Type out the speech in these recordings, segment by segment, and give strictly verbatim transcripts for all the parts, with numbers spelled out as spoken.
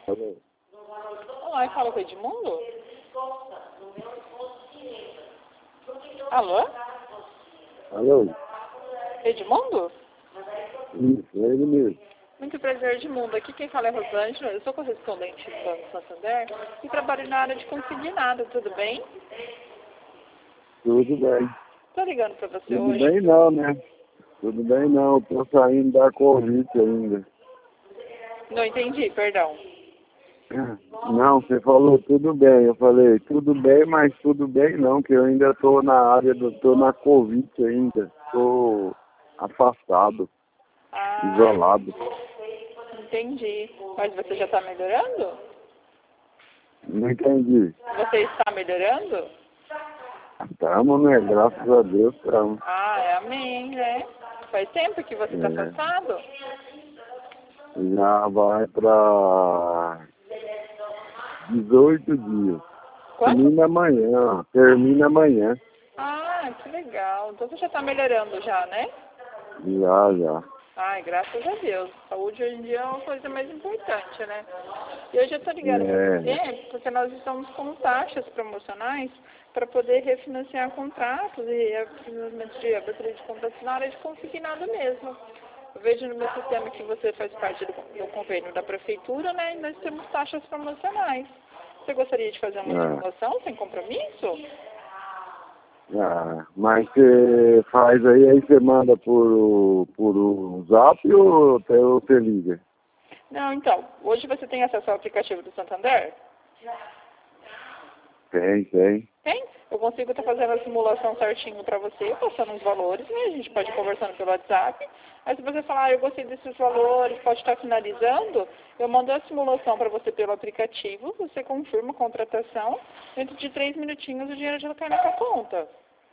Alô? Olá, fala com o Edmundo? Alô? Alô? Edmundo? Isso, é ele mesmo. Muito prazer, Edmundo. Aqui quem fala é Rosângela, eu sou correspondente do Banco Santander e trabalho na área de consignado, tudo bem? Tudo bem. Tô ligando pra você Tudo hoje. bem não, né? Tudo bem não, tô saindo da Covid ainda. Não entendi, perdão. Não, você falou tudo bem. Eu falei, tudo bem, mas tudo bem não, que eu ainda tô na área, do, tô na Covid ainda. Tô afastado, Ah, isolado. entendi. Mas você já tá melhorando? Não entendi. Você está melhorando? Estamos, né? Graças a Deus, estamos. Ah, é amém, né? Faz tempo que você tá É, afastado? já vai pra dezoito dias. Quanto? Termina amanhã, termina amanhã. Ah, que legal. Então você já tá melhorando já, né? Já, já. Ai, graças a Deus. Saúde hoje em dia é uma coisa mais importante, né? E hoje eu tô ligando para É, você porque nós estamos com taxas promocionais para poder refinanciar contratos e a- financiamento de abertura de contratos na área de consignado mesmo. Eu vejo no meu sistema que você faz parte do, do convênio da prefeitura, né? E nós temos taxas promocionais. Você gostaria de fazer uma é. simulação sem compromisso? Ah, mas você faz aí, aí você manda por, o- por o zap ou até você liga? Não, então, hoje você tem acesso ao aplicativo do Santander? Tem, tem. Tem? Eu consigo estar fazendo a simulação certinho para você, passando os valores, né? A gente pode ir conversando pelo WhatsApp. Aí se você falar, ah, eu gostei desses valores, pode estar finalizando, eu mando a simulação para você pelo aplicativo, você confirma a contratação, dentro de três minutinhos o dinheiro já cai na sua conta.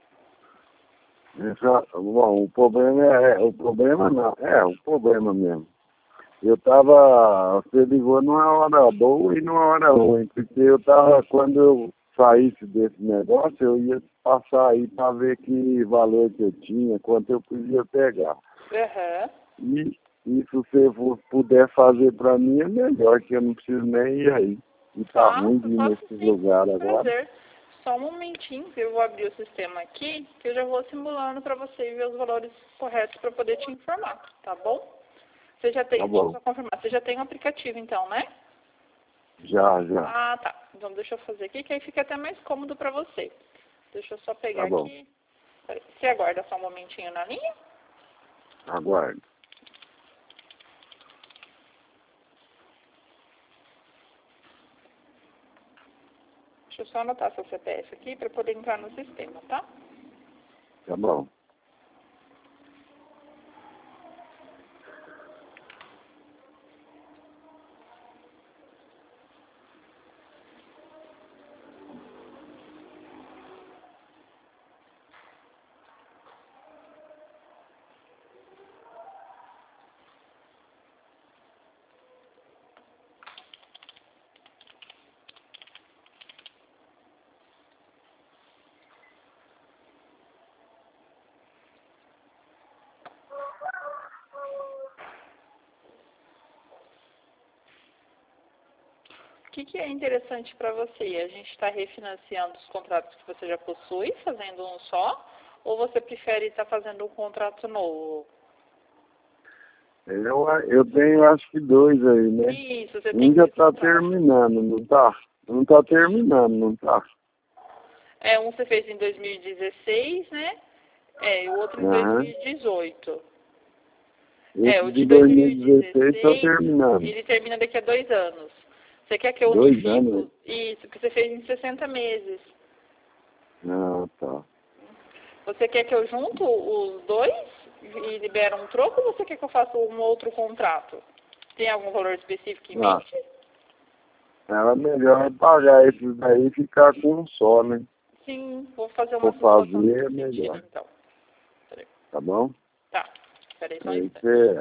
Essa, bom, o problema é, o problema não, é o problema mesmo. Eu tava, você ligou numa hora boa e numa hora ruim, porque eu tava, quando eu saísse desse negócio, eu ia passar aí para ver que valor que eu tinha, quanto eu podia pegar. Aham. E, e se você for- puder fazer para mim, é melhor, que eu não preciso nem ir aí. E tá ruim Faço, de ir faço nesses sim, lugares com agora. prazer. Só um momentinho que eu vou abrir o sistema aqui, que eu já vou simulando para você ver os valores corretos para poder te informar, tá bom? Você já tem, Tá vou bom. só confirmar, você já tem um aplicativo então, né? Já, já. Ah, tá. Então deixa eu fazer aqui, que aí fica até mais cômodo para você. Deixa eu só pegar Tá bom. aqui. Peraí, você aguarda só um momentinho na linha? Aguardo. Deixa eu só anotar seu C P F aqui para poder entrar no sistema, tá? Tá bom. O que, que é interessante para você? A gente está refinanciando os contratos que você já possui, fazendo um só, ou você prefere estar fazendo um contrato novo? Eu, eu tenho acho que dois aí, né? Isso, você tem Um já dois tá contratos. terminando, não tá? Não tá terminando, não tá? É, um você fez em dois mil e dezesseis, né? É, e o outro em Aham. dois mil e dezoito. É, Esse o de de dois mil e dezesseis tá dois mil e dezesseis, terminando. ele termina daqui a dois anos. Você quer que eu Dois anos? unifico? Isso, que você fez em sessenta meses. Ah, tá. Você quer que eu junto os dois e libero um troco ou você quer que eu faça um outro contrato? Tem algum valor específico em Ah, mente? era melhor pagar esses daí e ficar com um só, né? Sim, vou fazer Se uma for simulação fazer, é nesse sentido, melhor. então. Peraí. Tá bom? Tá, peraí só um Aí instante. você...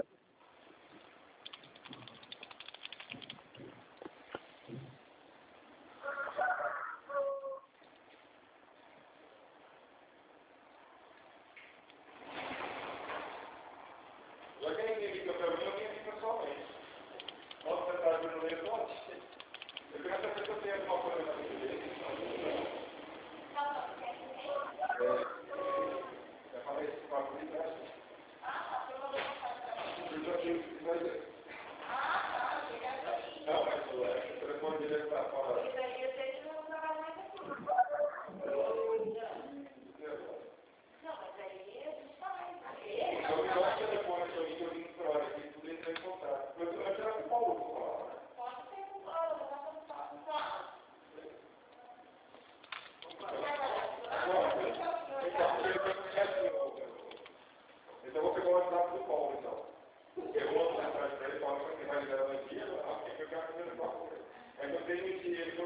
Já que ninguém liga pra mim, alguém liga pessoalmente. Posso tentar abrir no telefone? Então eu vou pegar o WhatsApp do Paulo, então. Eu vou mostrar para ele, Paulo, que vai liberar no dia, que eu quero fazer uma coisa. Mas eu tenho que ele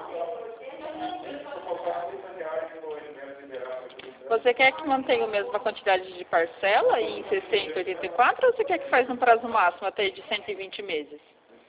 colocar trinta reais no N B S liberado. Você quer que mantenha a mesma quantidade de parcela em sessenta, oitenta e quatro ou você quer que faça um prazo máximo até de cento e vinte meses?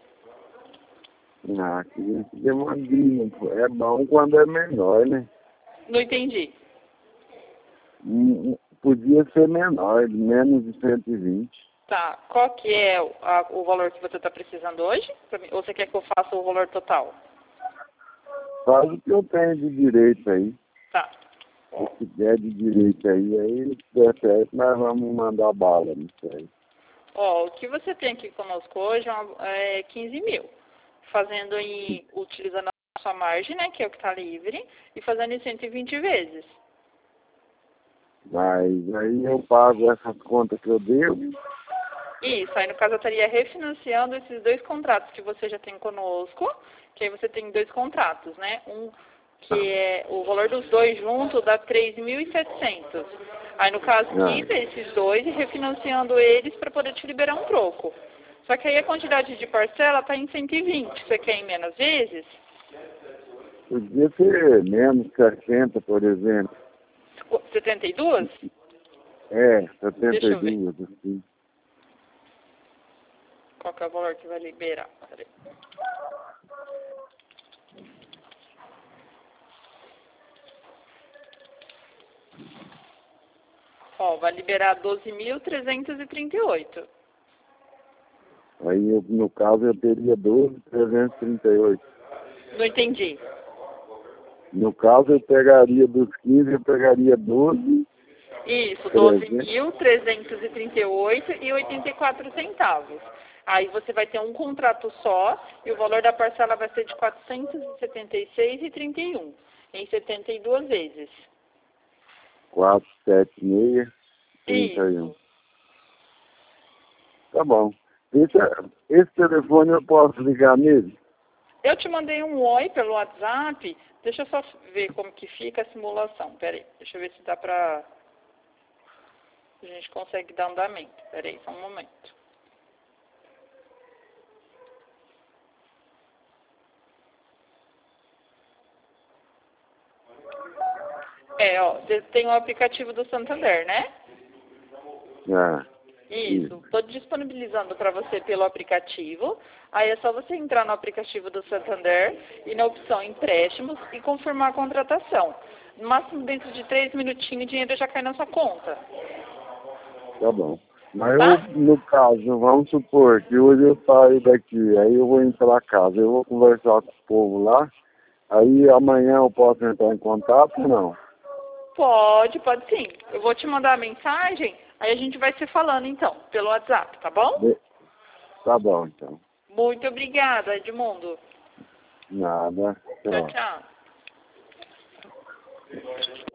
Ah, que demandinho, pô. É bom quando é menor, né? Não entendi. Hum, Podia ser menor, menos de cento e vinte. Tá. Qual que é o, a, o valor que você está precisando hoje? Pra mim? Ou você quer que eu faça o valor total? Faz o que eu tenho de direito aí. Tá. Se der de direito aí, aí se der certo, nós vamos mandar bala, não sei. Ó, o que você tem aqui conosco hoje é, uma, é quinze mil. Fazendo em, utilizando a sua margem, né, que é o que está livre, e fazendo em cento e vinte vezes. Mas aí eu pago essas contas que eu devo. Isso, aí no caso eu estaria refinanciando esses dois contratos que você já tem conosco, que aí você tem dois contratos, né? Um que é o valor dos dois juntos dá três mil e setecentos. Aí no caso quita esses dois e refinanciando eles para poder te liberar um troco. Só que aí a quantidade de parcela está em cento e vinte. Você quer em menos vezes? Podia ser menos sessenta, por exemplo. setenta e dois? É, setenta Deixa e eu ver. duas, assim. Qual que é o valor que vai liberar? Peraí. Ó, vai liberar doze mil trezentos e trinta e oito. Aí, eu, no caso, eu teria doze mil trezentos e trinta e oito. Não entendi. No caso, eu pegaria dos quinze, eu pegaria doze. Isso, doze mil trezentos e trinta e oito e oitenta e quatro centavos. Aí você vai ter um contrato só e o valor da parcela vai ser de quatrocentos e setenta e seis reais e trinta e um, em setenta e duas vezes. quatro, sete, seis, trinta e um. Isso. Tá bom. Esse, esse telefone eu posso ligar nele? Eu te mandei um oi pelo WhatsApp. Deixa eu só ver como que fica a simulação. Pera aí, deixa eu ver se dá pra... A gente consegue dar andamento. Pera aí, só um momento. É, ó, você tem o aplicativo do Santander, né? Ah, Isso, estou disponibilizando para você pelo aplicativo. Aí é só você entrar no aplicativo do Santander e na opção empréstimos e confirmar a contratação. No máximo dentro de três minutinhos o dinheiro já cai na sua conta. tá bom. Mas Tá? eu, no caso, vamos supor que hoje eu saio daqui, aí eu vou entrar pra casa, eu vou conversar com o povo lá, aí amanhã eu posso entrar em contato ou não? Pode, pode sim. Eu vou te mandar a mensagem, aí a gente vai se falando então, pelo WhatsApp, tá bom? De... Tá bom, então. Muito obrigada, Edmundo. Nada. Tchau, Tchau. tchau.